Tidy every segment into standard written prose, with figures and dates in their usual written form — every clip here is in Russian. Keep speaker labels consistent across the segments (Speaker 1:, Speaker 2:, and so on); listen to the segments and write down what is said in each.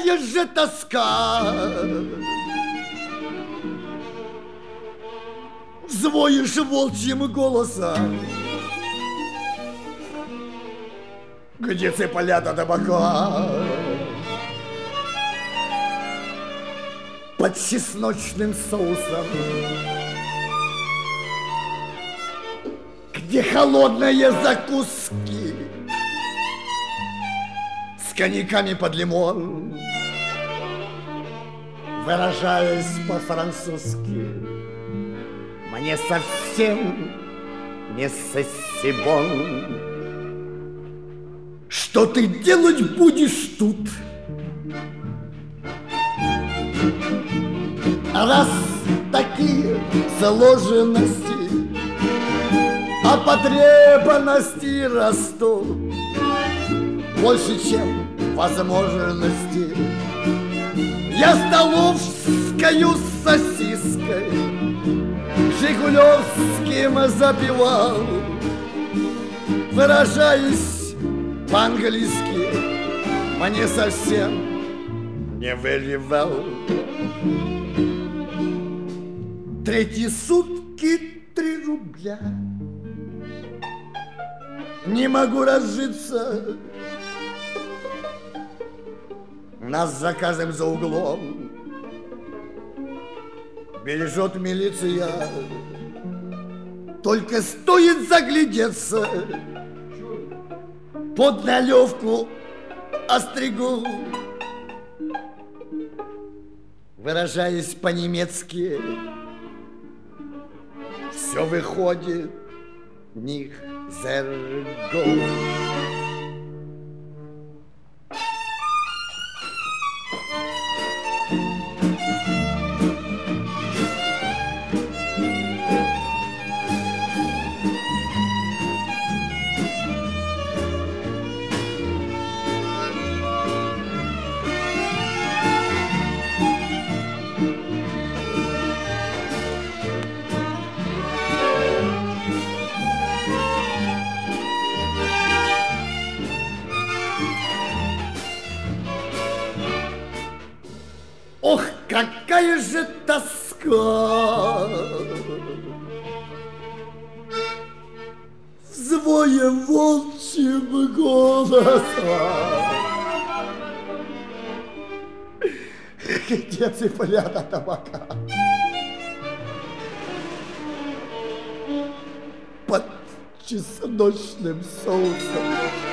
Speaker 1: какая же тоска! Взвоишь волчьим голосом. Где цыплята табака? Под чесночным соусом. Где холодные закуски с коньяками под лимон. Выражаясь по-французски, мне совсем не сосибон. Что ты делать будешь тут? Раз такие сложности, а потребности растут больше, чем возможности. Я столовскую с сосиской жигулевским запивал, выражаясь по-английски, мне совсем не выливал. Третьи сутки 3 рубля. Не могу разжиться. Нас заказом за углом бережет милиция. Только стоит заглядеться, под налевку остригу. Выражаясь по-немецки, все выходит них зерго. Ох, какая же тоска! Взвоем волчьим голосом. Где цыплята табака? Под чесночным соусом.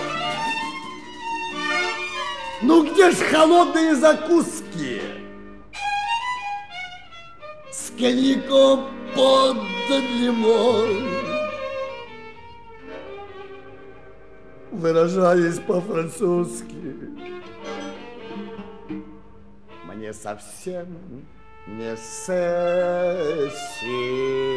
Speaker 1: Ну где ж холодные закуски? С коньяком под лимон. Выражаясь по-французски, мне совсем не сессия.